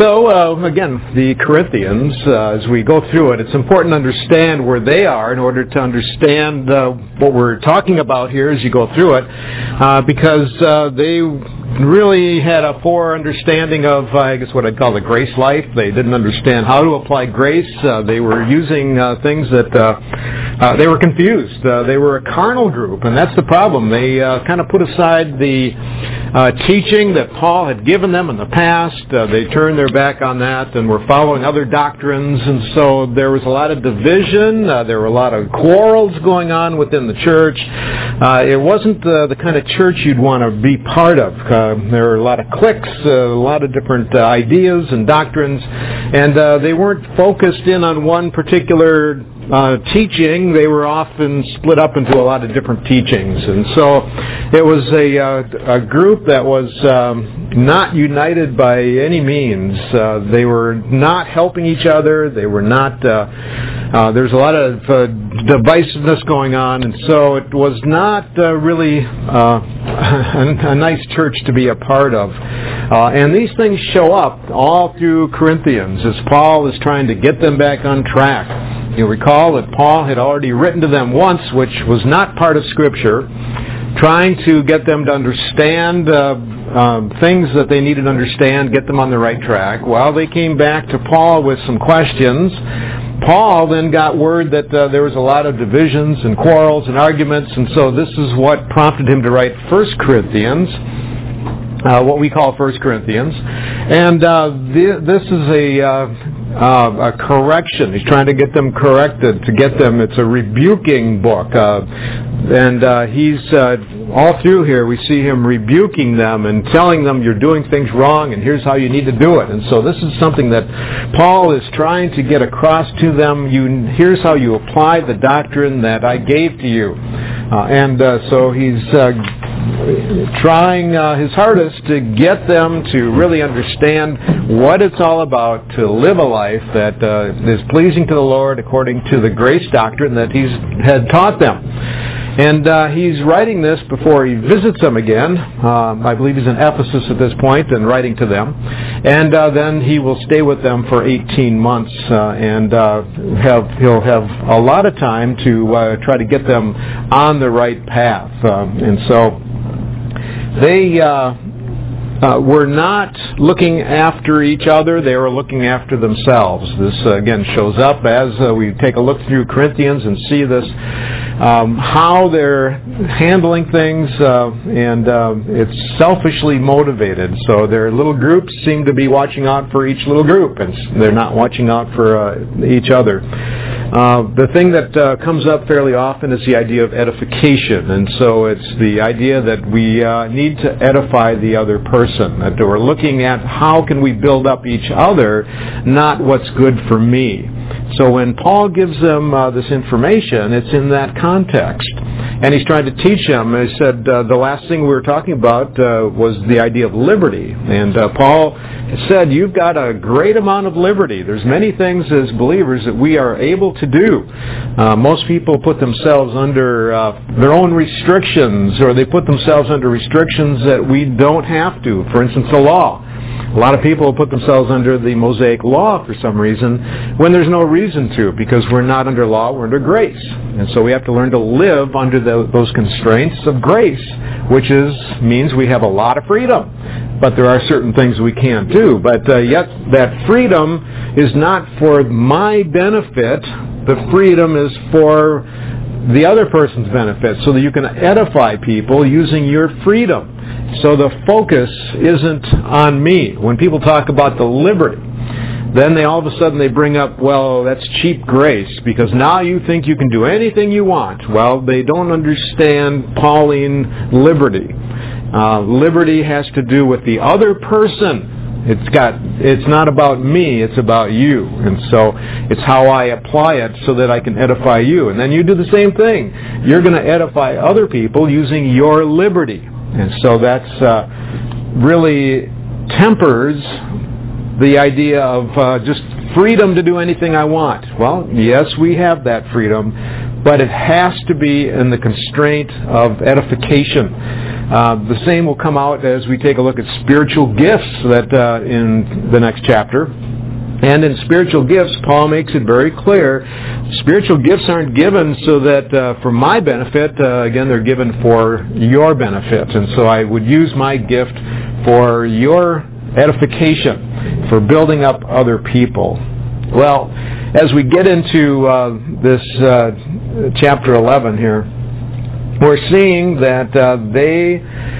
So, again, the Corinthians, as we go through it, it's important to understand where they are in order to understand what we're talking about here as you go through it, because they really had a poor understanding of, I guess, what I'd call the grace life. They didn't understand how to apply grace. They were using things that they were confused. They were a carnal group, and that's the problem. They kind of put aside the teaching that Paul had given them in the past. They turned their back on that and were following other doctrines, and so there was a lot of division. There were a lot of quarrels going on within the church. It wasn't the kind of church you'd want to be part of. There were a lot of cliques, a lot of different ideas and doctrines, and they weren't focused in on one particular teaching. They were often split up into a lot of different teachings, and so it was a group that was not united by any means. They were not helping each other. They were not. There's a lot of divisiveness going on, and so it was not really a nice church to be a part of. And these things show up all through Corinthians as Paul is trying to get them back on track. You'll recall that Paul had already written to them once, which was not part of Scripture, trying to get them to understand things that they needed to understand, get them on the right track. Well, they came back to Paul with some questions. Paul then got word that there was a lot of divisions and quarrels and arguments, and so this is what prompted him to write 1 Corinthians, what we call 1 Corinthians. And this is a correction. He's trying to get them corrected, to get them. It's a rebuking book. And he's all through here we see him rebuking them and telling them you're doing things wrong and here's how you need to do it. And so this is something that Paul is trying to get across to them. Here's how you apply the doctrine that I gave to you. So he's trying his hardest to get them to really understand what it's all about, to live a life that is pleasing to the Lord according to the grace doctrine that he's had taught them. And he's writing this before he visits them again. I believe he's in Ephesus at this point and writing to them. And then he will stay with them for 18 months and he'll have a lot of time to try to get them on the right path. And so they were not looking after each other. They were looking after themselves. This, again, shows up as we take a look through Corinthians and see this, how they're handling things, and it's selfishly motivated. So their little groups seem to be watching out for each little group, and they're not watching out for each other. The thing that comes up fairly often is the idea of edification, and so it's the idea that we need to edify the other person, that we're looking at how can we build up each other, not what's good for me. So when Paul gives them this information, it's in that context. And he's trying to teach them. He said the last thing we were talking about was the idea of liberty. And Paul said, you've got a great amount of liberty. There's many things as believers that we are able to do. Most people put themselves under their own restrictions, or they put themselves under restrictions that we don't have to. For instance, the law. A lot of people put themselves under the Mosaic law for some reason when there's no reason to, because we're not under law, we're under grace. And so we have to learn to live under those constraints of grace, which means we have a lot of freedom. But there are certain things we can't do. But yet that freedom is not for my benefit. The freedom is for the other person's benefit, so that you can edify people using your freedom. So the focus isn't on me. When people talk about the liberty, then all of a sudden they bring up, well, that's cheap grace, because now you think you can do anything you want. Well, they don't understand Pauline liberty. Liberty has to do with the other person. It's not about me, it's about you. And so it's how I apply it so that I can edify you. And then you do the same thing. You're going to edify other people using your liberty. And so that's really tempers the idea of just freedom to do anything I want. Well, yes, we have that freedom, but it has to be in the constraint of edification. The same will come out as we take a look at spiritual gifts that in the next chapter. And in spiritual gifts, Paul makes it very clear, spiritual gifts aren't given so that for my benefit. Again, they're given for your benefit. And so I would use my gift for your edification, for building up other people. Well, as we get into this chapter 11 here, we're seeing that they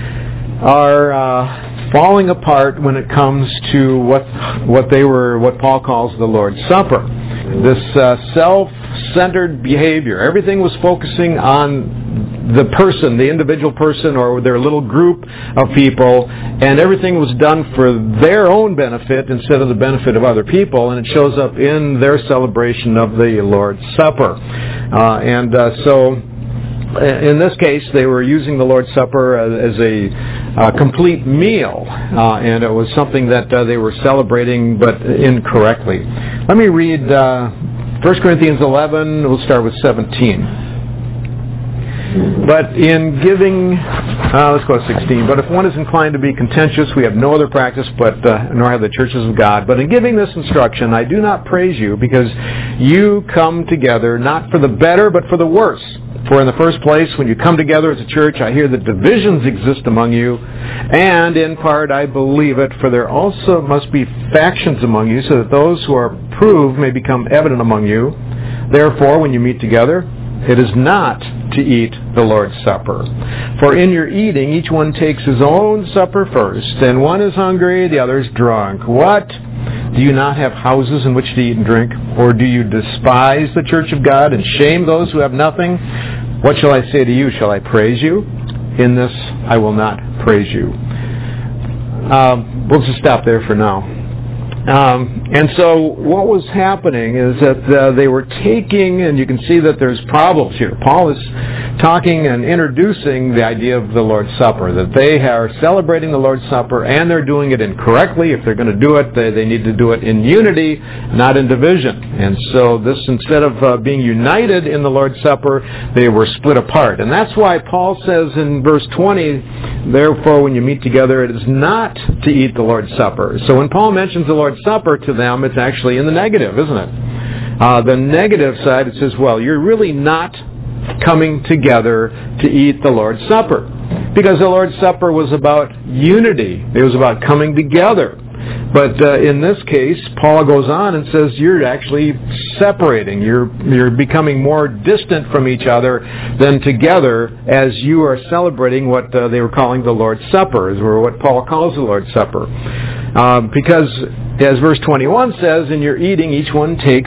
are falling apart when it comes to what Paul calls the Lord's Supper. This self-centered behavior. Everything was focusing on the person, the individual person, or their little group of people, and everything was done for their own benefit instead of the benefit of other people, and it shows up in their celebration of the Lord's Supper. So in this case, they were using the Lord's Supper as a complete meal, and it was something that they were celebrating, but incorrectly. Let me read 1 Corinthians 11. We'll start with 17. But in giving, let's go to 16. But if one is inclined to be contentious, we have no other practice, nor have the churches of God. But in giving this instruction, I do not praise you, because you come together not for the better, but for the worse. For in the first place, when you come together as a church, I hear that divisions exist among you, and in part I believe it, for there also must be factions among you, so that those who are proved may become evident among you. Therefore, when you meet together, it is not to eat the Lord's Supper. For in your eating, each one takes his own supper first, and one is hungry, the other is drunk. What? Do you not have houses in which to eat and drink? Or do you despise the church of God and shame those who have nothing? What shall I say to you? Shall I praise you? In this I will not praise you. We'll just stop there for now. And so what was happening is that they were taking, and you can see that there's problems here. Paul is talking and introducing the idea of the Lord's Supper, that they are celebrating the Lord's Supper and they're doing it incorrectly. If they're going to do it, they need to do it in unity, not in division. And so this, instead of being united in the Lord's Supper, they were split apart. And that's why Paul says in verse 20, therefore when you meet together, it is not to eat the Lord's Supper. So when Paul mentions the Lord's Supper to them, it's actually in the negative, isn't it? The negative side, it says, well, you're really not coming together to eat the Lord's Supper. Because the Lord's Supper was about unity. It was about coming together. But in this case, Paul goes on and says you're actually separating. You're becoming more distant from each other than together as you are celebrating what they were calling the Lord's Supper, or what Paul calls the Lord's Supper. Because, as verse 21 says, in your eating, each one takes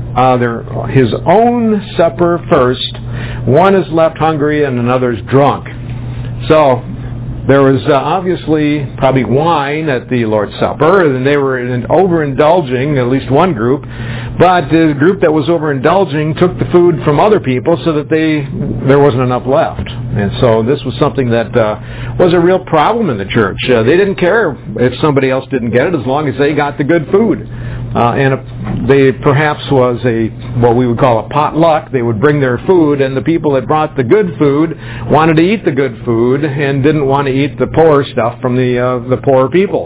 his own supper first. One is left hungry and another's drunk. So there was obviously probably wine at the Lord's Supper, and they were overindulging, at least one group. But the group that was overindulging took the food from other people so that there wasn't enough left. And so this was something that was a real problem in the church. They didn't care if somebody else didn't get it as long as they got the good food. And they perhaps was what we would call a potluck. They would bring their food, and the people that brought the good food wanted to eat the good food and didn't want to eat the poor stuff from the poor people.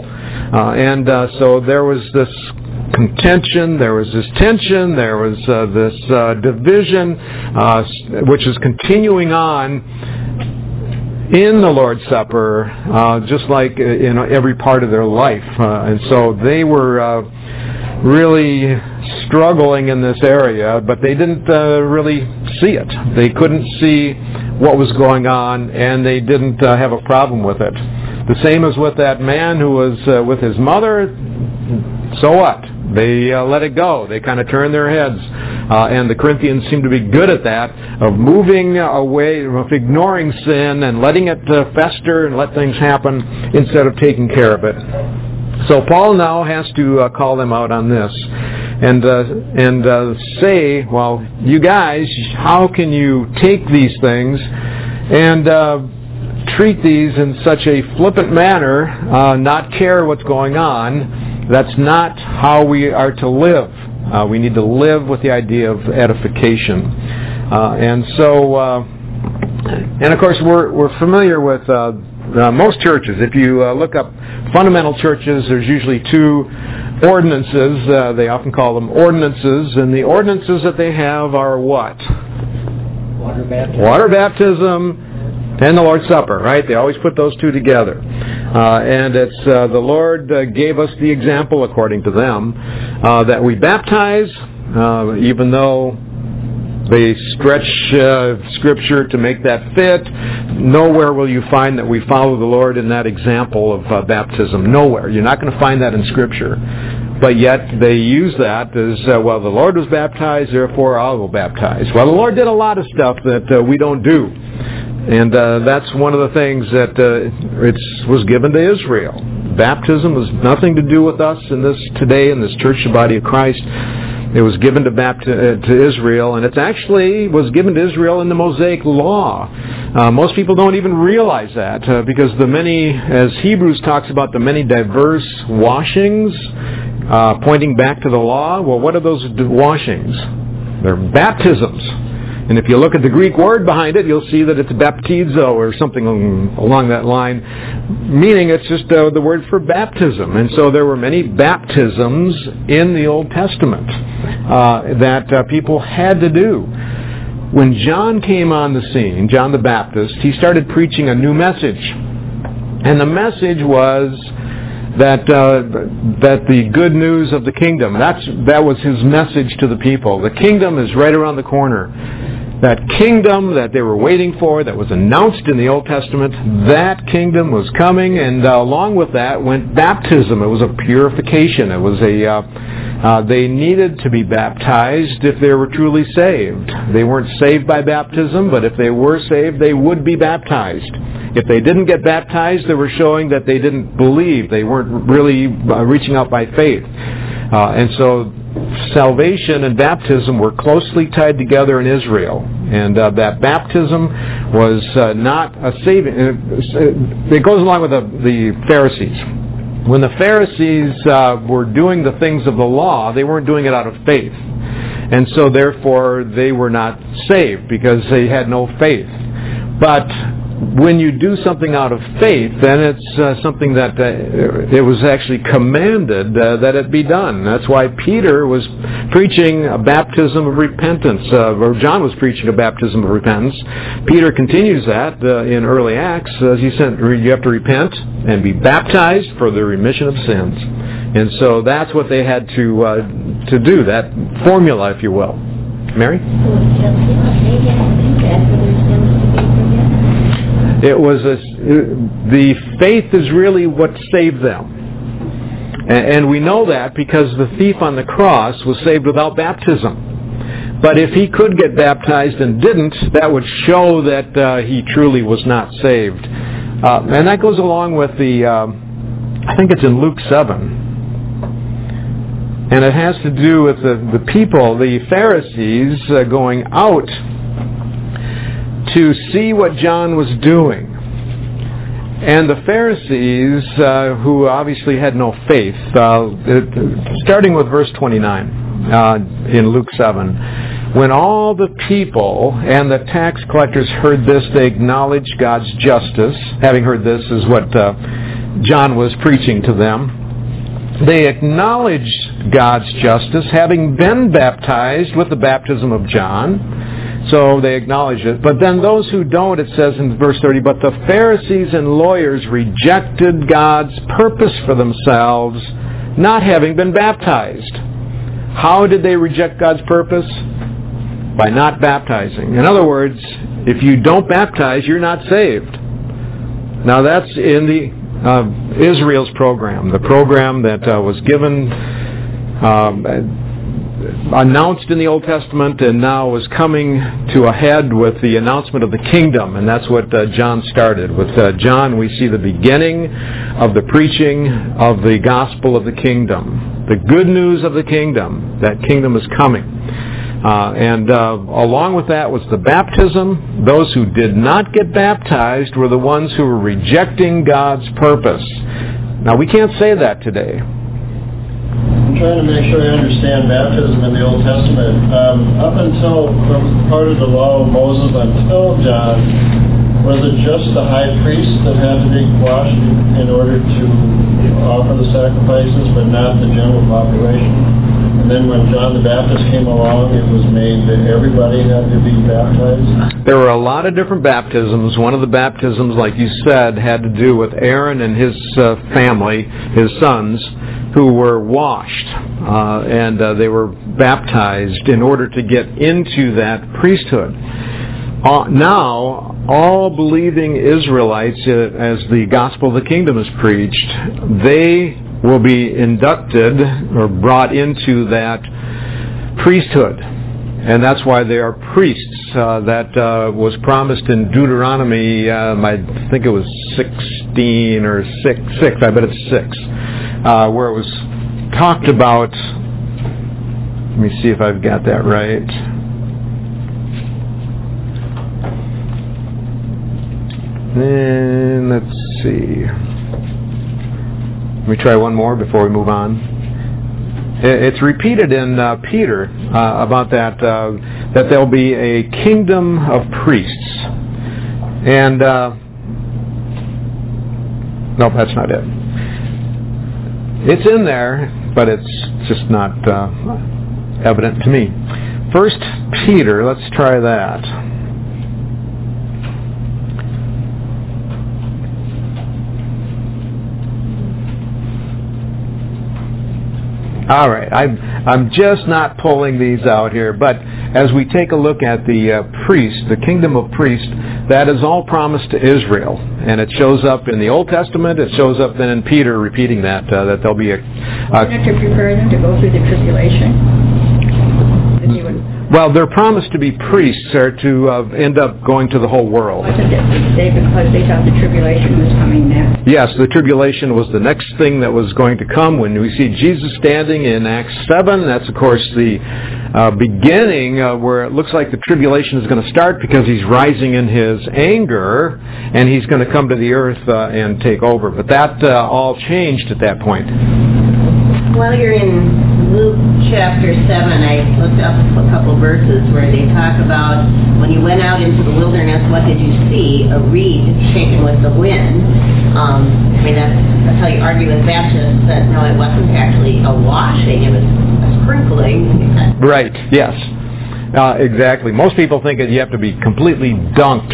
So there was this contention, there was this tension, there was this division, which is continuing on in the Lord's Supper, just like in every part of their life. And so they were really struggling in this area, but they didn't really see it. They couldn't see what was going on, and they didn't have a problem with it. The same as with that man who was with his mother. So what? They let it go. They kind of turned their heads. And the Corinthians seem to be good at that, of moving away, of ignoring sin and letting it fester and let things happen instead of taking care of it. So Paul now has to call them out on this and say, well, you guys, how can you take these things and treat these in such a flippant manner, not care what's going on? That's not how we are to live. We need to live with the idea of edification. And of course, we're familiar with most churches, if you look up fundamental churches, there's usually two ordinances. They often call them ordinances, and the ordinances that they have are what? Water baptism and the Lord's Supper, right? They always put those two together. And it's the Lord gave us the example, according to them, that we baptize, even though they stretch Scripture to make that fit. Nowhere will you find that we follow the Lord in that example of baptism. Nowhere. You're not going to find that in Scripture. But yet they use that as, well, the Lord was baptized, therefore I will baptize. Well, the Lord did a lot of stuff that we don't do. And that's one of the things that it was given to Israel. Baptism has nothing to do with us in this today in this church body of Christ. It was given to Israel, and it actually was given to Israel in the Mosaic Law. Most people don't even realize that because the many, as Hebrews talks about, the many diverse washings pointing back to the law. Well, what are those washings? They're baptisms. And if you look at the Greek word behind it, you'll see that it's baptizo or something along that line, meaning it's just the word for baptism. And so there were many baptisms in the Old Testament that people had to do. When John came on the scene, John the Baptist, he started preaching a new message. And the message was that the good news of the kingdom, that was his message to the people. The kingdom is right around the corner. That kingdom that they were waiting for, that was announced in the Old Testament, that kingdom was coming, and along with that went baptism. It was a purification. It was they needed to be baptized if they were truly saved. They weren't saved by baptism, but if they were saved, they would be baptized. If they didn't get baptized, they were showing that they didn't believe. They weren't really reaching out by faith. And so salvation and baptism were closely tied together in Israel. And that baptism was not a saving. It goes along with the Pharisees. When the Pharisees were doing the things of the law, they weren't doing it out of faith. And so therefore they were not saved because they had no faith. But when you do something out of faith, then it's something that it was actually commanded that it be done. That's why Peter was preaching a baptism of repentance, or John was preaching a baptism of repentance. Peter continues that in early Acts. As he said, you have to repent and be baptized for the remission of sins. And so that's what they had to do, that formula, if you will. Mary? It was the faith is really what saved them. And we know that because the thief on the cross was saved without baptism. But if he could get baptized and didn't, that would show that he truly was not saved. And that goes along with I think it's in Luke 7. And it has to do with the people, the Pharisees, going out to see what John was doing. And the Pharisees, who obviously had no faith, starting with verse 29 in Luke 7, when all the people and the tax collectors heard this, they acknowledged God's justice. Having heard this is what John was preaching to them. They acknowledged God's justice, having been baptized with the baptism of John. So they acknowledge it. But then those who don't, it says in verse 30, but the Pharisees and lawyers rejected God's purpose for themselves, not having been baptized. How did they reject God's purpose? By not baptizing. In other words, if you don't baptize, you're not saved. Now that's in the Israel's program, the program that was given announced in the Old Testament and now is coming to a head with the announcement of the kingdom. And that's what John started. With John, we see the beginning of the preaching of the gospel of the kingdom. The good news of the kingdom. That kingdom is coming. And along with that was the baptism. Those who did not get baptized were the ones who were rejecting God's purpose. Now, we can't say that today. I'm trying to make sure I understand baptism in the Old Testament. Up until part of the law of Moses until John, Was it just the high priest that had to be washed in order to offer the sacrifices, but not the general population? And then when John the Baptist came along, it was made that everybody had to be baptized? There were a lot of different baptisms. One of the baptisms, like you said, had to do with Aaron and his family, his sons, who were washed, and they were baptized in order to get into that priesthood. Now, all believing Israelites, as the gospel of the kingdom is preached, they will be inducted or brought into that priesthood. And that's why they are priests. That was promised in Deuteronomy, I think it was 16 or 6, I bet it's 6, where it was talked about. Let me see if I've got that right. And let's see. Let me try one more before we move on. It's repeated in Peter about that there'll be a kingdom of priests. And nope, that's not it. It's in there, but it's just not evident to me. 1 Peter, let's try that. All right, I'm just not pulling these out here, but as we take a look at the priest, the kingdom of priests, that is all promised to Israel, and it shows up in the Old Testament. It shows up then in Peter repeating that there'll be a. To prepare them to go through the tribulation. Well, they're promised to be priests, or to end up going to the whole world. Because they thought the tribulation was coming next. Yes, the tribulation was the next thing that was going to come. When we see Jesus standing in Acts 7, that's, of course, the beginning where it looks like the tribulation is going to start, because he's rising in his anger, and he's going to come to the earth and take over. But that all changed at that point. While you're in Luke chapter 7, I looked up a couple verses where they talk about when you went out into the wilderness, what did you see? A reed shaken with the wind. That's how you argue with Baptists that no, it wasn't actually a washing, it was a sprinkling. Right, yes. Exactly. Most people think that you have to be completely dunked.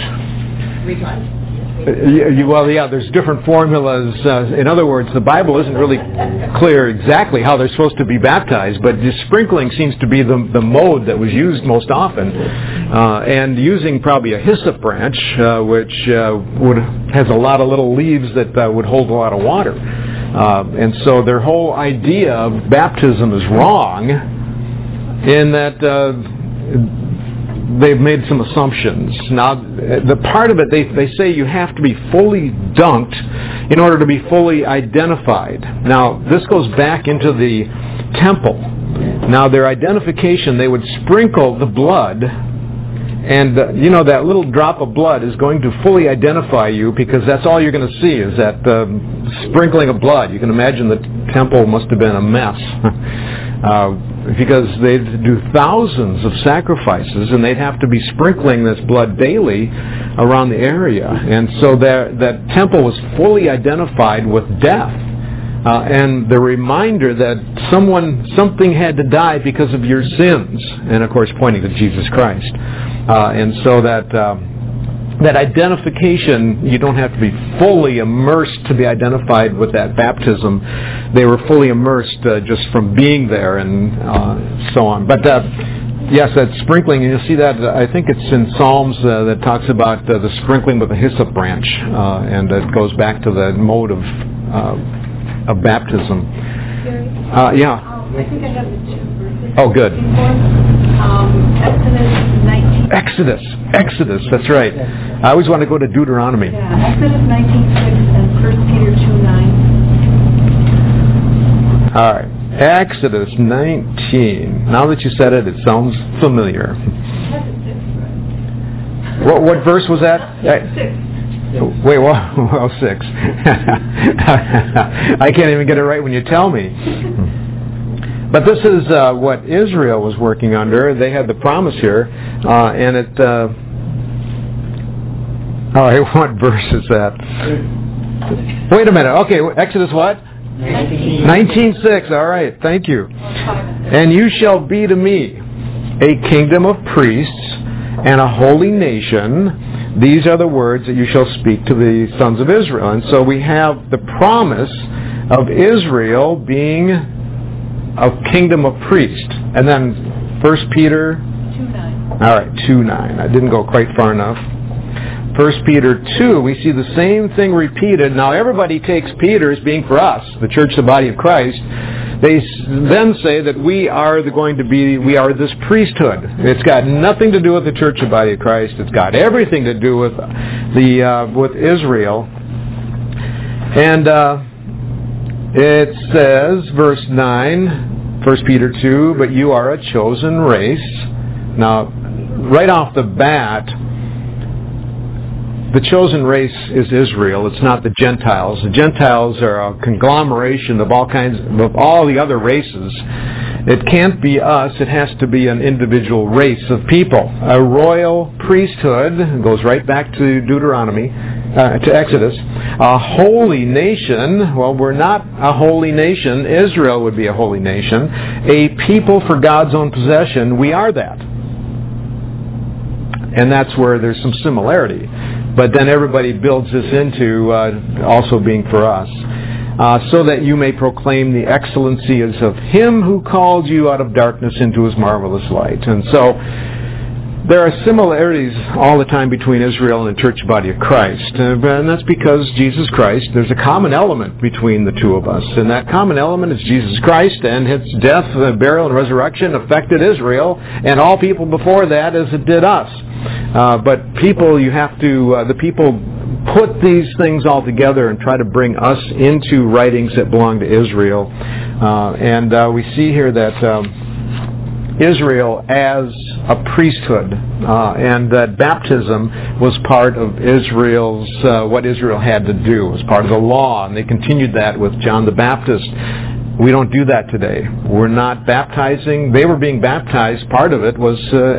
There's different formulas. In other words, the Bible isn't really clear exactly how they're supposed to be baptized, but the sprinkling seems to be the mode that was used most often. And using probably a hyssop branch, which has a lot of little leaves that would hold a lot of water. And so their whole idea of baptism is wrong in that they've made some assumptions. Now, the part of it, they say you have to be fully dunked in order to be fully identified. Now, this goes back into the temple. Now, their identification, they would sprinkle the blood, and that little drop of blood is going to fully identify you, because that's all you're going to see is that sprinkling of blood. You can imagine the temple must have been a mess. Because they'd do thousands of sacrifices, and they'd have to be sprinkling this blood daily around the area. And so that temple was fully identified with death. And the reminder that something had to die because of your sins, and of course pointing to Jesus Christ. And so that identification, you don't have to be fully immersed to be identified with that baptism. They were fully immersed just from being there and so on. But yes, that sprinkling, and you'll see that, I think it's in Psalms that talks about the sprinkling with a hyssop branch, and it goes back to the mode of baptism. Yeah. I think I have the 2 verses. Oh, good. Exodus 19. Exodus, that's right. I always want to go to Deuteronomy. Yeah, Exodus 19:6 and 1 Peter 2:9. All right. Exodus 19. Now that you said it, it sounds familiar. What verse was that? 6. Wait, well, 6. I can't even get it right when you tell me. But this is what Israel was working under. They had the promise here, and it All right, what verse is that? Wait a minute. Okay, Exodus what? 19:6. All right, thank you. And you shall be to me a kingdom of priests and a holy nation. These are the words that you shall speak to the sons of Israel. And so we have the promise of Israel being a kingdom of priests. And then 1 Peter 2:9. All right, 2:9. I didn't go quite far enough. 1 Peter 2, we see the same thing repeated. Now everybody takes Peter as being for us, the church, the body of Christ. They then say that we are this priesthood. It's got nothing to do with the church, the body of Christ. It's got everything to do with with Israel. And it says, verse 9, 1 Peter 2, but you are a chosen race. Now, right off the bat, the chosen race is Israel. It's not the Gentiles. The Gentiles are a conglomeration of all the other races. It can't be us. It has to be an individual race of people. A royal priesthood, goes right back to Deuteronomy, to Exodus. A holy nation, well, we're not a holy nation. Israel would be a holy nation. A people for God's own possession, we are that. And that's where there's some similarity. But then everybody builds this into also being for us. So that you may proclaim the excellencies of Him who called you out of darkness into His marvelous light. And so there are similarities all the time between Israel and the church body of Christ. And that's because Jesus Christ, there's a common element between the two of us. And that common element is Jesus Christ, and His death, burial, and resurrection affected Israel and all people before that as it did us. But people, the people put these things all together and try to bring us into writings that belong to Israel. And we see here that Israel as a priesthood, and that baptism was part of Israel's, what Israel had to do. It was part of the law, and they continued that with John the Baptist. We don't do that today. We're not baptizing. They were being baptized. Part of it was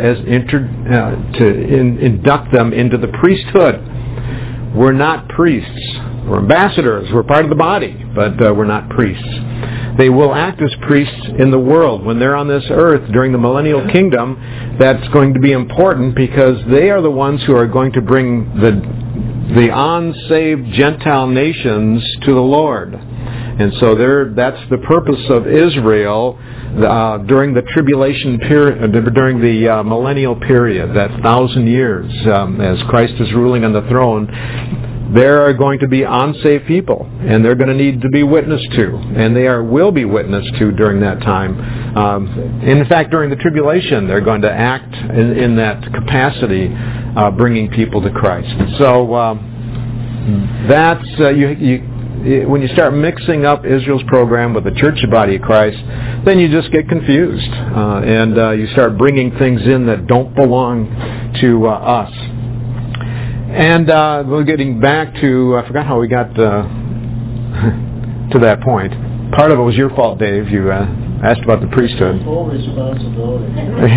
to induct them into the priesthood. We're not priests. We're ambassadors. We're part of the body, but we're not priests. They will act as priests in the world. When they're on this earth during the millennial kingdom, that's going to be important because they are the ones who are going to bring the unsaved Gentile nations to the Lord. And so that's the purpose of Israel during the tribulation period, during the millennial period, that 1,000 years, as Christ is ruling on the throne. There are going to be unsaved people, and they're going to need to be witnessed to, and they will be witnessed to during that time. In fact, during the tribulation, they're going to act in that capacity, bringing people to Christ. So that's when you start mixing up Israel's program with the church body of Christ, then you just get confused, and you start bringing things in that don't belong to us. And we're getting back to, I forgot how we got to that point. Part of it was your fault, Dave. You asked about the priesthood. Full responsibility.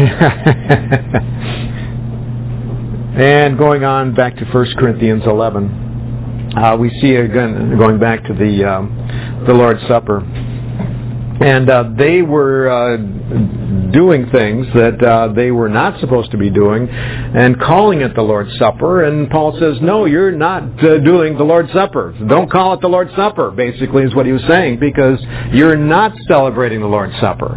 And going on back to 1 Corinthians 11. We see again going back to the Lord's Supper, and they were doing things that they were not supposed to be doing, and calling it the Lord's Supper. And Paul says, "No, you're not doing the Lord's Supper. Don't call it the Lord's Supper." Basically, is what he was saying, because you're not celebrating the Lord's Supper.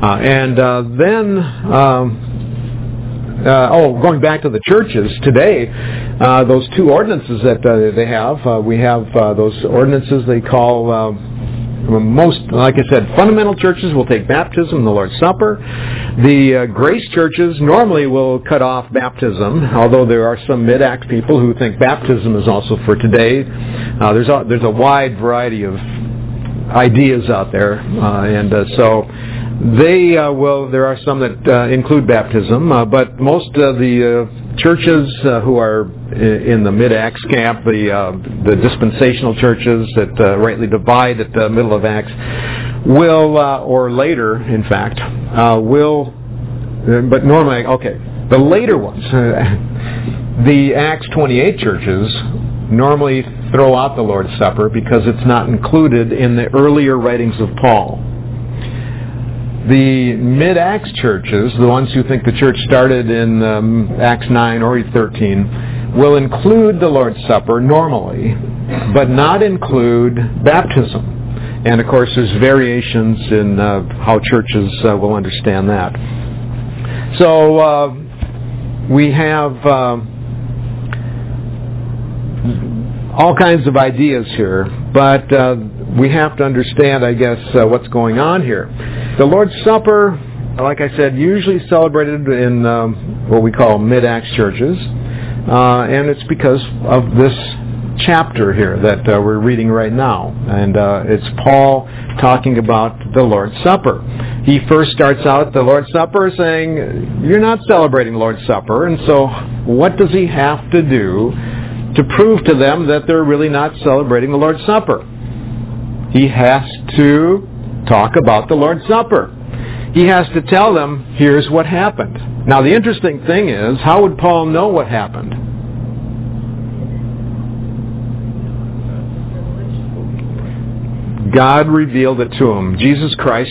Going back to the churches today, those two ordinances that they have, we have those ordinances they call, most, like I said, fundamental churches will take baptism and the Lord's Supper. The grace churches normally will cut off baptism, although there are some mid-act people who think baptism is also for today. There's a wide variety of ideas out there, and so there are some that include baptism, but most of the churches who are in the mid-Acts camp, the dispensational churches that rightly divide at the middle of Acts, will, or later, in fact, will, but normally, okay, the later ones, The Acts 28 churches normally throw out the Lord's Supper because it's not included in the earlier writings of Paul. The mid-Acts churches, the ones who think the church started in Acts 9 or 13, will include the Lord's Supper normally, but not include baptism. And of course there's variations in how churches will understand that. So we have all kinds of ideas here, but we have to understand, I guess, what's going on here. The Lord's Supper, like I said, usually celebrated in what we call mid-Acts churches, and it's because of this chapter here that we're reading right now. And it's Paul talking about the Lord's Supper. He first starts out the Lord's Supper saying, you're not celebrating the Lord's Supper, and so what does he have to do to prove to them that they're really not celebrating the Lord's Supper? He has to talk about the Lord's Supper. He has to tell them, here's what happened. Now the interesting thing is, how would Paul know what happened? God revealed it to him. Jesus Christ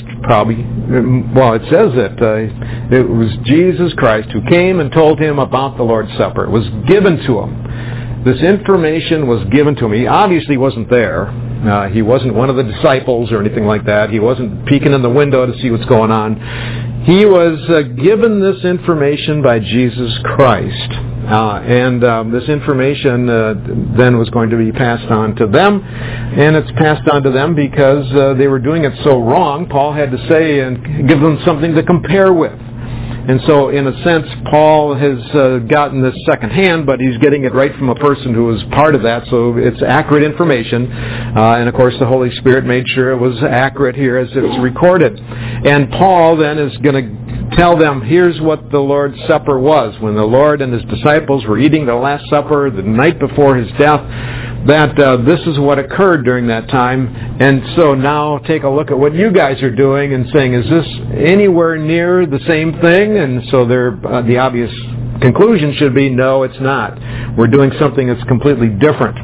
it says that it was Jesus Christ who came and told him about the Lord's Supper. It was given to him. This information was given to him. He obviously wasn't there. He wasn't one of the disciples or anything like that. He wasn't peeking in the window to see what's going on. He was given this information by Jesus Christ. And this information then was going to be passed on to them. And it's passed on to them because they were doing it so wrong, Paul had to say and give them something to compare with. And so, in a sense, Paul has gotten this secondhand, but he's getting it right from a person who was part of that, so it's accurate information. And, of course, the Holy Spirit made sure it was accurate here as it's recorded. And Paul then is going to tell them, here's what the Lord's Supper was. When the Lord and his disciples were eating the Last Supper the night before his death, that this is what occurred during that time. And so now take a look at what you guys are doing and saying, is this anywhere near the same thing? And so the obvious conclusion should be, no, it's not. We're doing something that's completely different.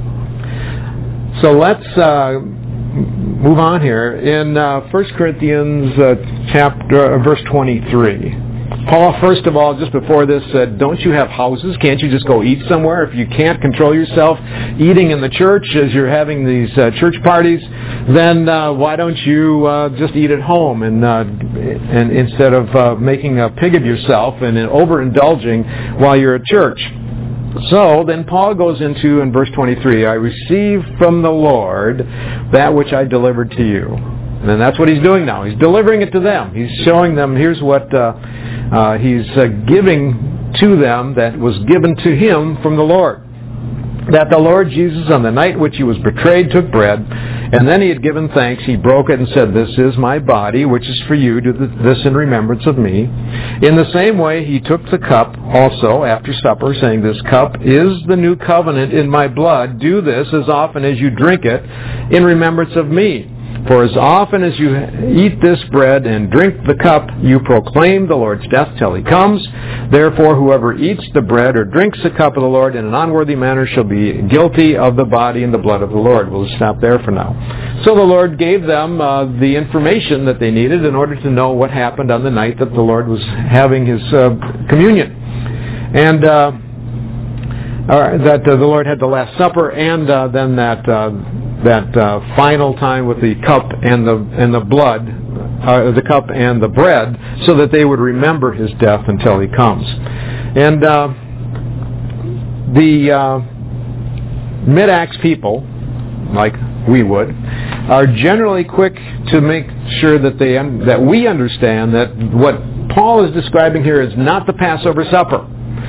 So let's move on here. In 1 Corinthians verse 23. Paul, first of all, just before this, said, don't you have houses? Can't you just go eat somewhere? If you can't control yourself eating in the church as you're having these church parties, then why don't you just eat at home and instead of making a pig of yourself and overindulging while you're at church? So then Paul goes into, in verse 23, I received from the Lord that which I delivered to you. And that's what he's doing now. He's delivering it to them. He's showing them, here's what he's giving to them that was given to him from the Lord. That the Lord Jesus, on the night which he was betrayed, took bread, and then he had given thanks. He broke it and said, this is my body, which is for you. Do this in remembrance of me. In the same way, he took the cup also after supper, saying, this cup is the new covenant in my blood. Do this as often as you drink it in remembrance of me. For as often as you eat this bread and drink the cup, you proclaim the Lord's death till he comes. Therefore, whoever eats the bread or drinks the cup of the Lord in an unworthy manner shall be guilty of the body and the blood of the Lord. We'll stop there for now. So the Lord gave them the information that they needed in order to know what happened on the night that the Lord was having his communion. And that the Lord had the Last Supper, and then that final time with the cup and the blood, the cup and the bread, so that they would remember his death until he comes. And the mid-Acts people, like we would, are generally quick to make sure that that we understand that what Paul is describing here is not the Passover supper,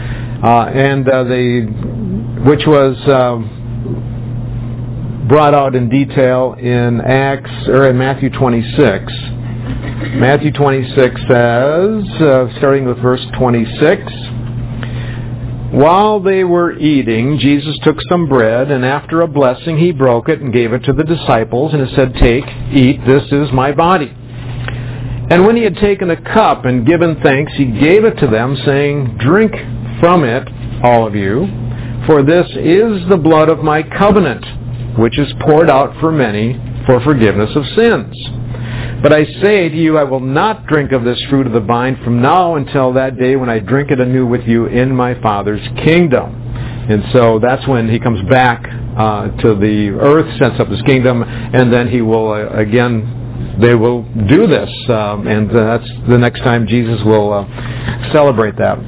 which was brought out in detail in Matthew 26. Matthew 26 says, starting with verse 26, while they were eating, Jesus took some bread, and after a blessing he broke it and gave it to the disciples, and he said, take, eat, this is my body. And when he had taken a cup and given thanks, he gave it to them, saying, drink from it, all of you, for this is the blood of my covenant, which is poured out for many for forgiveness of sins. But I say to you, I will not drink of this fruit of the vine from now until that day when I drink it anew with you in my Father's kingdom. And so that's when he comes back to the earth, sets up his kingdom, and then he will they will do this. And that's the next time Jesus will celebrate that.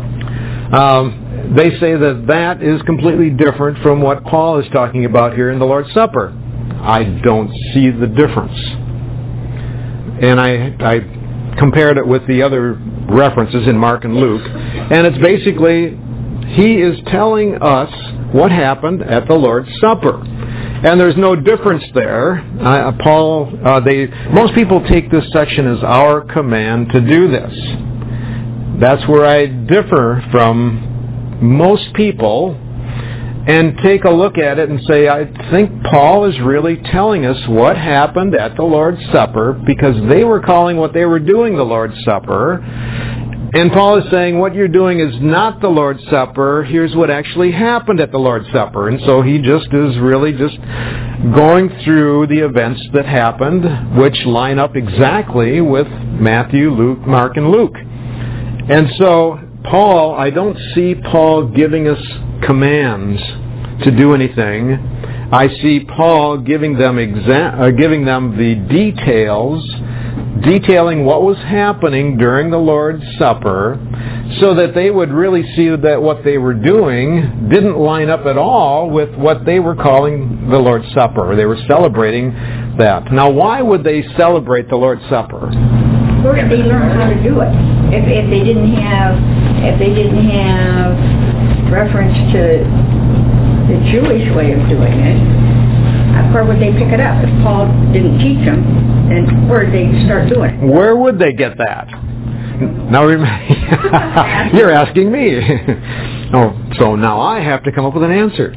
They say that is completely different from what Paul is talking about here in the Lord's Supper. I don't see the difference. And I compared it with the other references in Mark and Luke. And it's basically, he is telling us what happened at the Lord's Supper. And there's no difference there. Most people take this section as our command to do this. That's where I differ from most people and take a look at it and say, I think Paul is really telling us what happened at the Lord's Supper, because they were calling what they were doing the Lord's Supper. And Paul is saying, what you're doing is not the Lord's Supper. Here's what actually happened at the Lord's Supper. And so he just is really just going through the events that happened, which line up exactly with Matthew, Luke, Mark, and Luke. And so Paul, I don't see Paul giving us commands to do anything. I see Paul giving them the details, detailing what was happening during the Lord's Supper, so that they would really see that what they were doing didn't line up at all with what they were calling the Lord's Supper. They were celebrating that. Now, why would they celebrate the Lord's Supper? Where did they learn how to do it? If they didn't have reference to the Jewish way of doing it, where would they pick it up? If Paul didn't teach them, then where did they start doing it? Where would they get that? Now, you're asking me. So now I have to come up with an answer.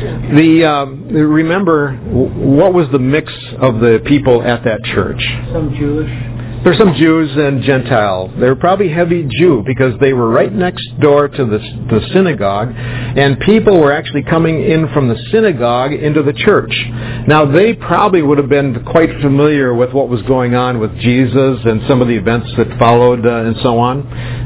Remember, what was the mix of the people at that church? Some Jewish. There's some Jews and Gentile. They were probably heavy Jew because they were right next door to the synagogue, and people were actually coming in from the synagogue into the church. Now, they probably would have been quite familiar with what was going on with Jesus and some of the events that followed and so on.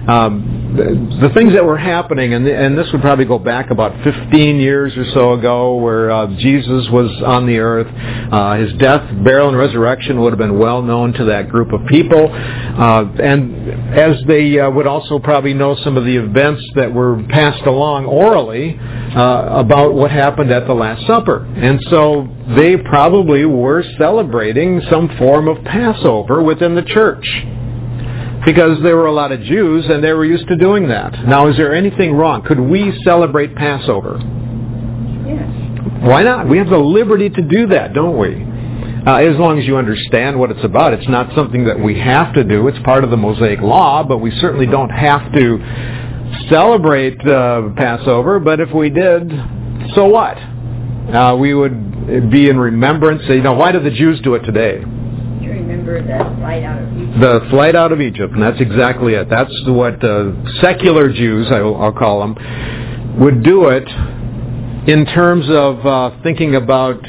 The things that were happening, and this would probably go back about 15 years or so ago, where Jesus was on the earth. His death, burial, and resurrection would have been well known to that group of people. And as they would also probably know some of the events that were passed along orally about what happened at the Last Supper. And so they probably were celebrating some form of Passover within the church, because there were a lot of Jews and they were used to doing that. Now, is there anything wrong? Could we celebrate Passover? Yes. Why not? We have the liberty to do that, don't we? As long as you understand what it's about. It's not something that we have to do. It's part of the Mosaic Law, but we certainly don't have to celebrate Passover. But if we did, so what? We would be in remembrance. Why do the Jews do it today? You remember the flight out of Egypt? The flight out of Egypt, and that's exactly it. That's what secular Jews, I'll call them, would do it in terms of thinking about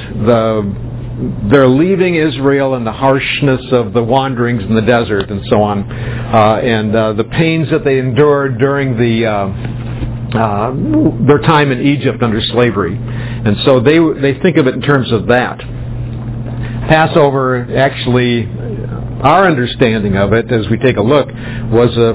their leaving Israel and the harshness of the wanderings in the desert and so on, and the pains that they endured during their time in Egypt under slavery. And so they think of it in terms of that. Passover, actually, our understanding of it, as we take a look, was a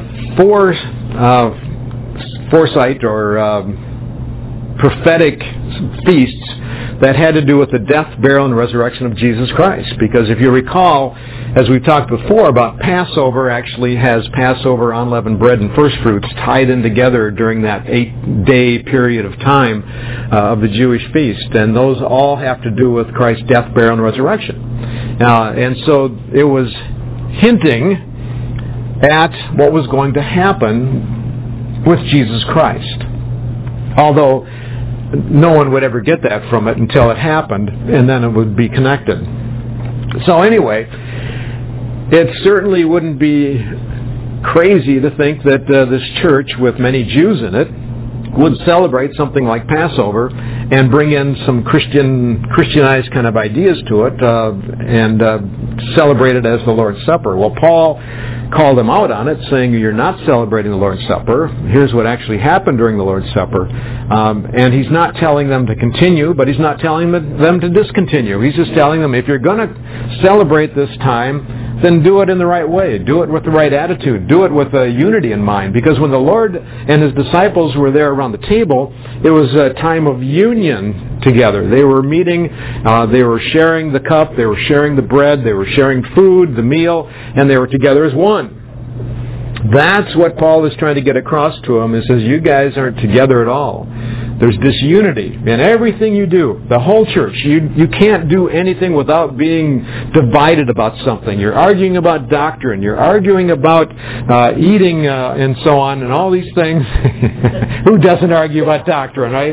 foresight or prophetic feasts that had to do with the death, burial, and resurrection of Jesus Christ. Because if you recall, as we've talked before about Passover, actually has Passover, unleavened bread, and first fruits tied in together during that 8-day period of time of the Jewish feast. And those all have to do with Christ's death, burial, and resurrection. And so it was hinting at what was going to happen with Jesus Christ. Although no one would ever get that from it until it happened, and then it would be connected. So anyway, it certainly wouldn't be crazy to think that this church with many Jews in it would celebrate something like Passover and bring in some Christianized kind of ideas to it and celebrate it as the Lord's Supper. Well, Paul called them out on it, saying, you're not celebrating the Lord's Supper. Here's what actually happened during the Lord's Supper. And he's not telling them to continue, but he's not telling them to discontinue. He's just telling them, if you're going to celebrate this time, then do it in the right way. Do it with the right attitude. Do it with unity in mind. Because when the Lord and His disciples were there around the table, it was a time of union together. They were meeting, they were sharing the cup, they were sharing the bread, they were sharing food, the meal, and they were together as one. That's what Paul is trying to get across to them. He says, you guys aren't together at all. There's disunity in everything you do. The whole church. You can't do anything without being divided about something. You're arguing about doctrine. You're arguing about eating and so on and all these things. Who doesn't argue about doctrine, right?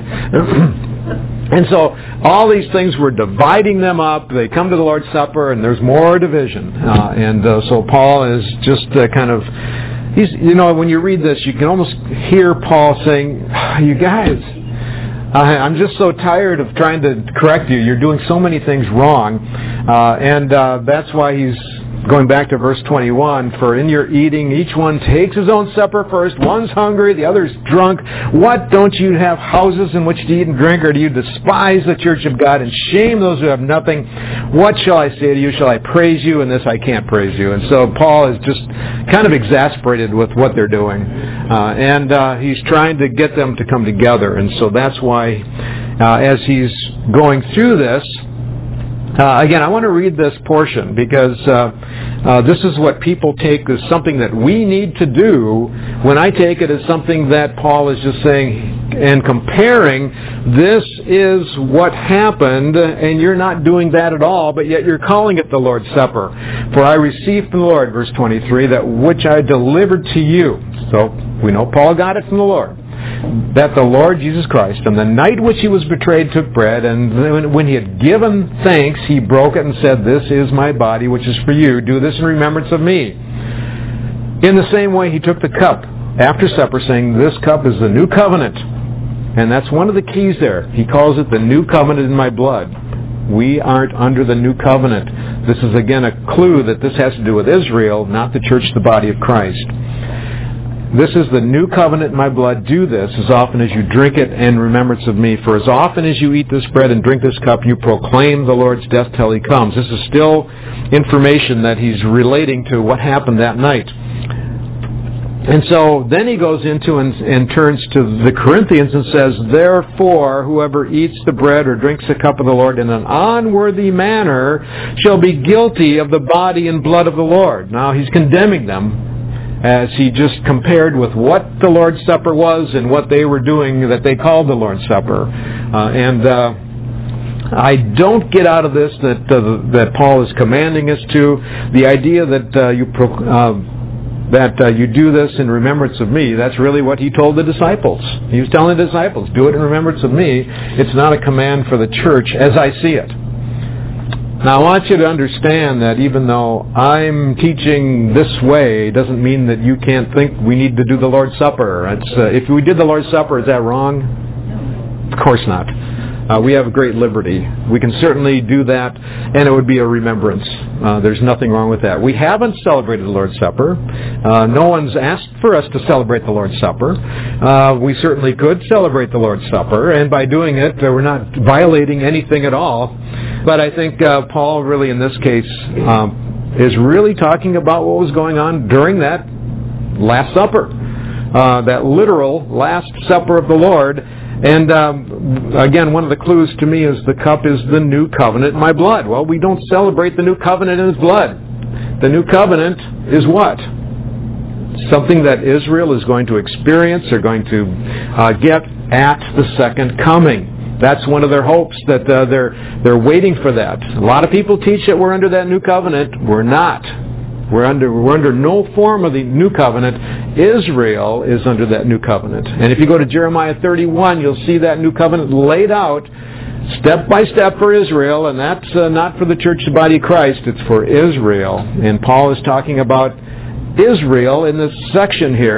And so all these things were dividing them up. They come to the Lord's Supper and there's more division. So Paul is just kind of... when you read this, you can almost hear Paul saying, you guys, I'm just so tired of trying to correct you. You're doing so many things wrong. And that's why he's going back to verse 21, for in your eating, each one takes his own supper first. One's hungry, the other's drunk. What, don't you have houses in which to eat and drink, or do you despise the church of God and shame those who have nothing? What shall I say to you? Shall I praise you? In this I can't praise you. And so Paul is just kind of exasperated with what they're doing. And he's trying to get them to come together. And so that's why, as he's going through this, again, I want to read this portion because this is what people take as something that we need to do, when I take it as something that Paul is just saying and comparing, this is what happened, and you're not doing that at all, but yet you're calling it the Lord's Supper. For I received from the Lord, verse 23, that which I delivered to you. So we know Paul got it from the Lord. That the Lord Jesus Christ, on the night which He was betrayed, took bread, and when He had given thanks, He broke it and said, this is my body, which is for you. Do this in remembrance of me. In the same way, He took the cup after supper, saying, this cup is the new covenant. And that's one of the keys there. He calls it the new covenant in my blood. We aren't under the new covenant. This is again a clue that this has to do with Israel, not the church, the body of Christ. This is the new covenant in my blood. Do this as often as you drink it in remembrance of me. For as often as you eat this bread and drink this cup, you proclaim the Lord's death till He comes. This is still information that he's relating to what happened that night. And so then he goes into and turns to the Corinthians and says, therefore, whoever eats the bread or drinks the cup of the Lord in an unworthy manner shall be guilty of the body and blood of the Lord. Now he's condemning them, as he just compared with what the Lord's Supper was and what they were doing that they called the Lord's Supper. I don't get out of this that Paul is commanding us to. The idea that you do this in remembrance of me, that's really what he told the disciples. He was telling the disciples, do it in remembrance of me. It's not a command for the church as I see it. Now I want you to understand that even though I'm teaching this way, doesn't mean that you can't think we need to do the Lord's Supper. If we did the Lord's Supper, is that wrong? Of course not. We have great liberty. We can certainly do that, and it would be a remembrance. There's nothing wrong with that. We haven't celebrated the Lord's Supper. No one's asked for us to celebrate the Lord's Supper. We certainly could celebrate the Lord's Supper, and by doing it, we're not violating anything at all. But I think Paul really, in this case, is really talking about what was going on during that Last Supper, that literal Last Supper of the Lord. And again, one of the clues to me is the cup is the new covenant in my blood. Well, we don't celebrate the new covenant in His blood. The new covenant is what? Something that Israel is going to experience, they're going to get at the second coming. That's one of their hopes, that they're waiting for that. A lot of people teach that we're under that new covenant. We're not. We're under no form of the new covenant. Israel is under that new covenant. And if you go to Jeremiah 31, you'll see that new covenant laid out step by step for Israel, and that's not for the church, the body of Christ, it's for Israel. And Paul is talking about Israel in this section here,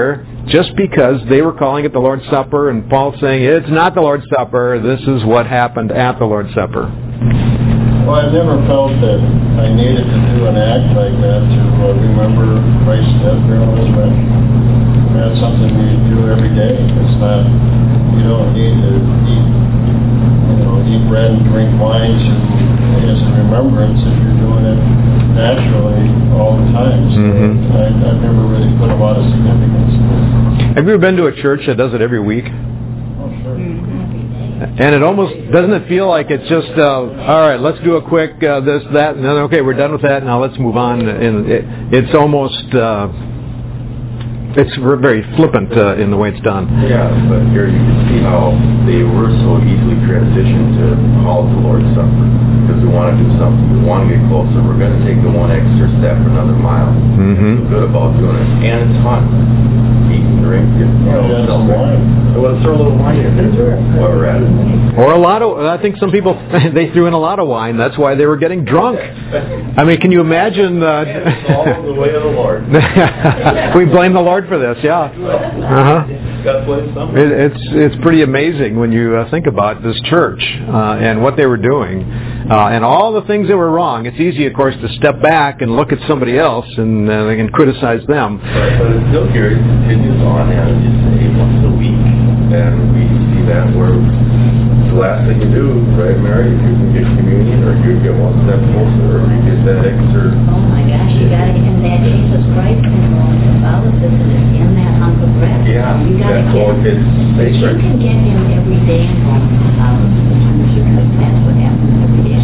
just because they were calling it the Lord's Supper, and Paul saying it's not the Lord's Supper, this is what happened at the Lord's Supper. Well, I've never felt that I needed to do an act like that to remember Christ's death, burial, and resurrection. That's something we do every day. It's not, you don't need to eat bread and drink wine as a remembrance if you're doing it naturally all the time. So I've never really put a lot of significance to it. Have you ever been to a church that does it every week? Oh, sure. And it almost, doesn't it feel like it's just, all right, let's do a quick this, that, and then, okay, we're done with that, now let's move on. And it's almost, it's very flippant in the way it's done. Yeah, but here you can see how they were so easily transitioned to call it the Lord's Supper. Because we want to do something, we want to get closer, we're going to take the one extra step, another mile. Feel good about doing it. And it's fun. Eat and drink, let's throw a little wine in there while we're at it. Or a lot of, I think some people, they threw in a lot of wine. That's why they were getting drunk. I mean, can you imagine? It's all the way of the Lord. We blame the Lord for this, yeah. Got to blame somebody. It's pretty amazing when you think about this church and what they were doing and all the things that were wrong. It's easy, of course, to step back and look at somebody else and criticize them. Right, but it's still here. It continues on, and you say once a week, and we see that where the last thing you do, right, Mary, you can get communion, or you get one step closer, or you get that extra. Oh my gosh, you got it in that Jesus Christ symbol, Catholicism is in that hunk of bread. Yeah, you got to get it's sacred. You can get him every day in Roman Catholicism because that's what happens every day.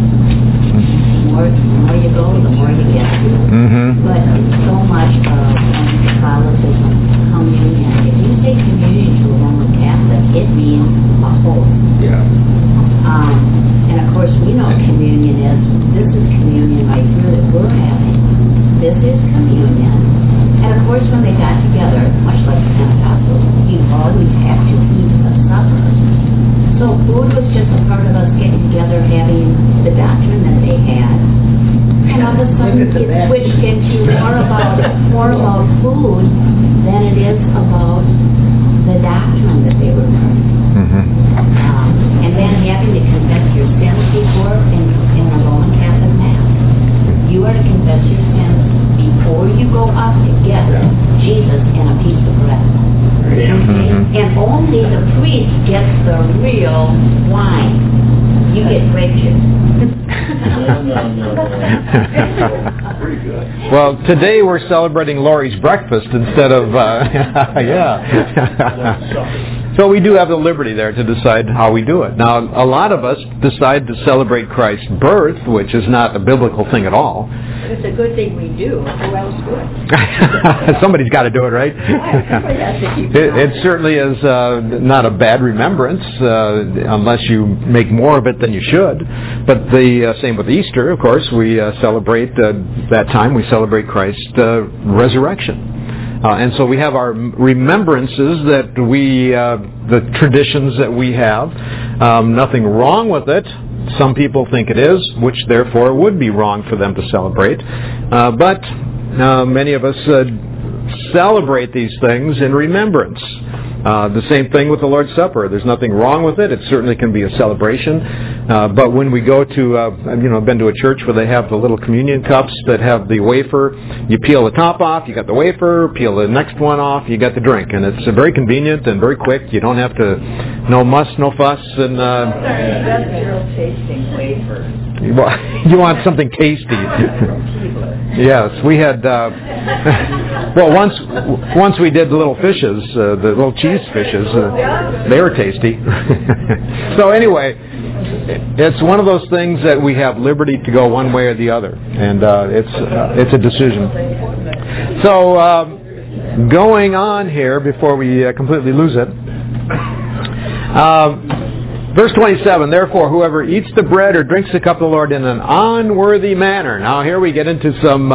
The more you go, the more you get. But so much of Catholicism, communion. If you say communion to a Roman Catholic, it means a whole. Yeah. And of course, we know communion is, this is communion right here that we're having. This is communion. And of course, when they got together, much like the Pentecostals, you always have to eat a supper. So food was just a part of us getting together, having the doctrine that they had. And all of a sudden it switched into more about food than it is about the doctrine that they were learning. And then having to confess your sins before in the Roman Catholic Mass. You are to confess your sins before you go up to get Jesus and a piece of bread. And only the priest gets the real wine. You get grape juice. Pretty good. Well, today we're celebrating Lori's breakfast instead of, So we do have the liberty there to decide how we do it. Now, a lot of us decide to celebrate Christ's birth, which is not a biblical thing at all. But it's a good thing we do. Who else would? Somebody's got to do it, right? It certainly is not a bad remembrance, unless you make more of it than you should. But the same with Easter, of course. We celebrate that time. We celebrate Christ's resurrection. And so we have our remembrances that the traditions that we have. Nothing wrong with it. Some people think it is, which therefore would be wrong for them to celebrate. But many of us celebrate these things in remembrance. The same thing with the Lord's Supper. There's nothing wrong with it. It certainly can be a celebration. But when we go to, I've been to a church where they have the little communion cups that have the wafer. You peel the top off, you got the wafer, peel the next one off, you got the drink. And it's very convenient and very quick. You don't have to, no muss, no fuss. And That's real tasting wafer. You want something tasty. Yes, we had, once we did the little fishes, the little cheese fishes. They were tasty. So anyway, it's one of those things that we have liberty to go one way or the other, and it's a decision. So going on here before we completely lose it. Verse 27, therefore, whoever eats the bread or drinks the cup of the Lord in an unworthy manner. Now, here we get into some,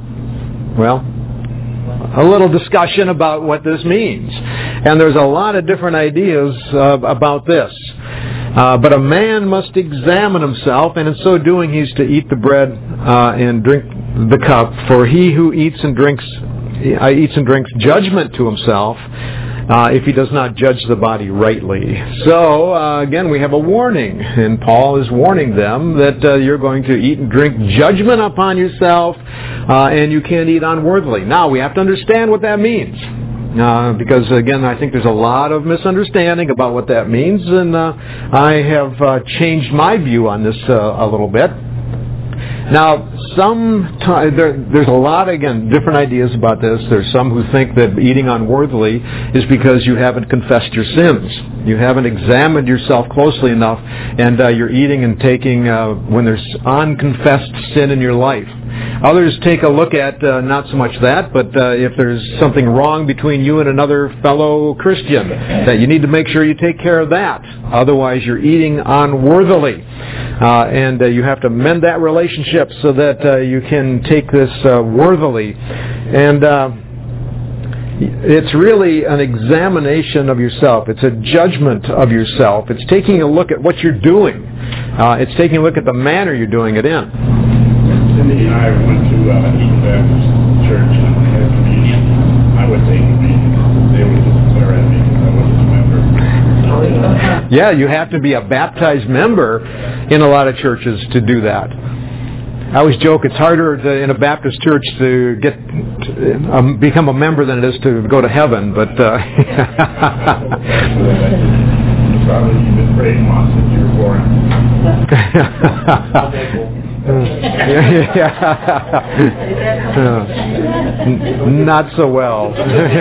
a little discussion about what this means. And there's a lot of different ideas about this. But a man must examine himself, and in so doing he's to eat the bread and drink the cup. For he who eats and drinks eats and drinks judgment to himself if he does not judge the body rightly. So, again, we have a warning, and Paul is warning them that you're going to eat and drink judgment upon yourself, and you can't eat unworthily. Now, we have to understand what that means. Because, again, I think there's a lot of misunderstanding about what that means, and I have changed my view on this a little bit. Now, there's a lot, again, different ideas about this. There's some who think that eating unworthily is because you haven't confessed your sins. You haven't examined yourself closely enough, and you're eating and taking when there's unconfessed sin in your life. Others take a look at not so much that, but if there's something wrong between you and another fellow Christian, that you need to make sure you take care of that. Otherwise, you're eating unworthily. And you have to mend that relationship so that you can take this worthily. And it's really an examination of yourself. It's a judgment of yourself. It's taking a look at what you're doing. It's taking a look at the manner you're doing it in. Cindy and I went to Eaton Baptist Church and I had communion. I would take communion. They would just glare at me because I wasn't a member. Yeah, you have to be a baptized member in a lot of churches to do that. I always joke it's harder in a Baptist church to become a member than it is to go to heaven, but probably you've been brainwashed since you were born. Not so well.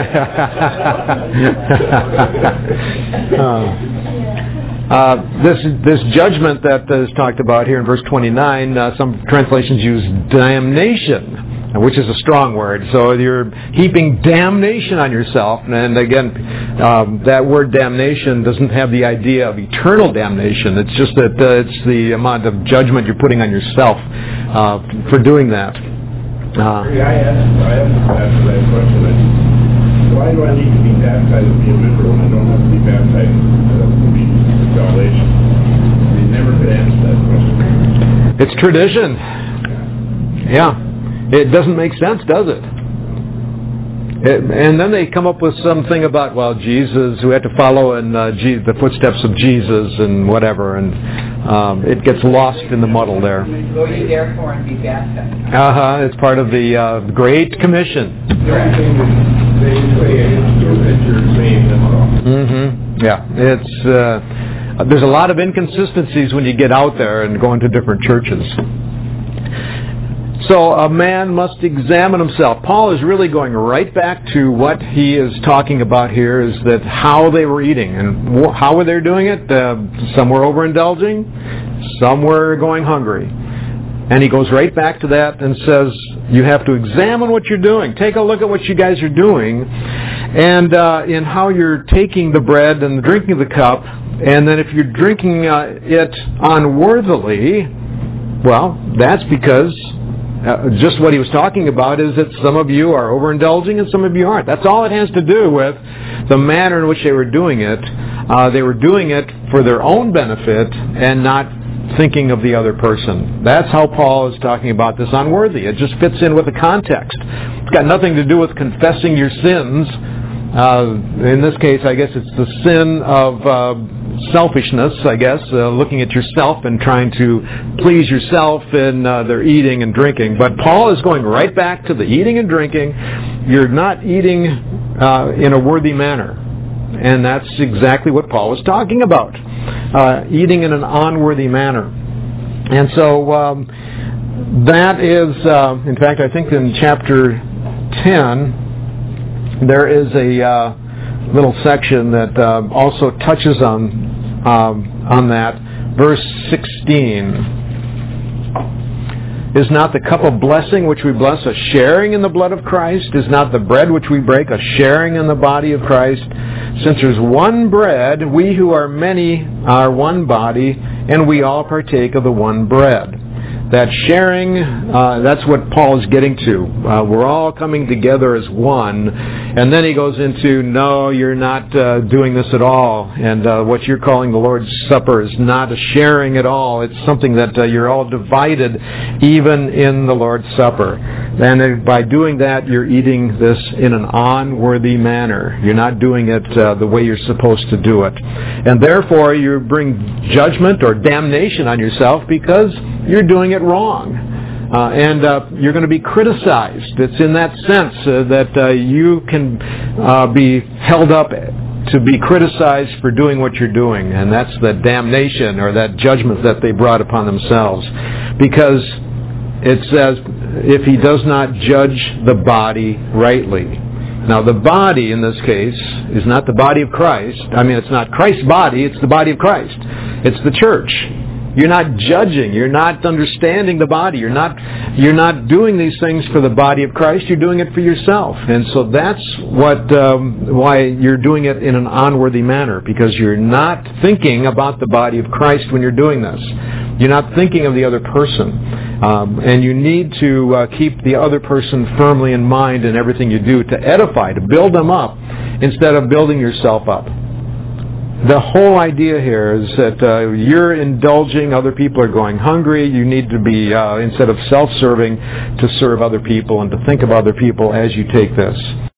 This judgment that is talked about here in verse 29, some translations use damnation, which is a strong word. So you're heaping damnation on yourself. And again, that word damnation doesn't have the idea of eternal damnation. It's just that it's the amount of judgment you're putting on yourself for doing that. I asked that question. Why do I need to be baptized to be a member when I don't have to be baptized to be salvation? They never could answer that question. It's tradition. Yeah. It doesn't make sense, does it? And then they come up with something about, well, Jesus, we have to follow in the footsteps of Jesus and whatever, and it gets lost in the muddle there. Go ye therefore and be baptized. It's part of the Great Commission. The only thing that they say is that you're saved, that's all. Mm-hmm. Yeah, it's there's a lot of inconsistencies when you get out there and go into different churches. So a man must examine himself. Paul is really going right back to what he is talking about here, is that how they were eating. And how were they doing it? Some were overindulging, some were going hungry. And he goes right back to that and says, you have to examine what you're doing. Take a look at what you guys are doing, and in how you're taking the bread and drinking the cup. And then if you're drinking it unworthily, well, that's because just what he was talking about is that some of you are overindulging and some of you aren't. That's all it has to do with the manner in which they were doing it. They were doing it for their own benefit and not thinking of the other person. That's how Paul is talking about this unworthy. It just fits in with the context. It's got nothing to do with confessing your sins. In this case, I guess it's the sin of selfishness, I guess, looking at yourself and trying to please yourself in their eating and drinking. But Paul is going right back to the eating and drinking. You're not eating in a worthy manner. And that's exactly what Paul was talking about. Eating in an unworthy manner. And so that is, in fact, I think in chapter 10, there is a little section that also touches on that. Verse 16. Is not the cup of blessing which we bless a sharing in the blood of Christ? Is not the bread which we break a sharing in the body of Christ? Since there's one bread, we who are many are one body, and we all partake of the one bread. That sharing, that's what Paul is getting to. We're all coming together as one. And then he goes into, no, you're not doing this at all. And what you're calling the Lord's Supper is not a sharing at all. It's something that you're all divided even in the Lord's Supper. And by doing that, you're eating this in an unworthy manner. You're not doing it the way you're supposed to do it. And therefore, you bring judgment or damnation on yourself because you're doing it wrong. And you're going to be criticized. It's in that sense that you can be held up to be criticized for doing what you're doing. And that's the damnation or that judgment that they brought upon themselves. Because it says, if he does not judge the body rightly. Now, the body in this case is not the body of Christ. I mean, it's not Christ's body, it's the body of Christ. It's the church. You're not judging. You're not understanding the body. You're not doing these things for the body of Christ. You're doing it for yourself. And so that's why you're doing it in an unworthy manner, because you're not thinking about the body of Christ when you're doing this. You're not thinking of the other person. And you need to keep the other person firmly in mind in everything you do, to edify, to build them up, instead of building yourself up. The whole idea here is that you're indulging, other people are going hungry. You need to be, instead of self-serving, to serve other people and to think of other people as you take this.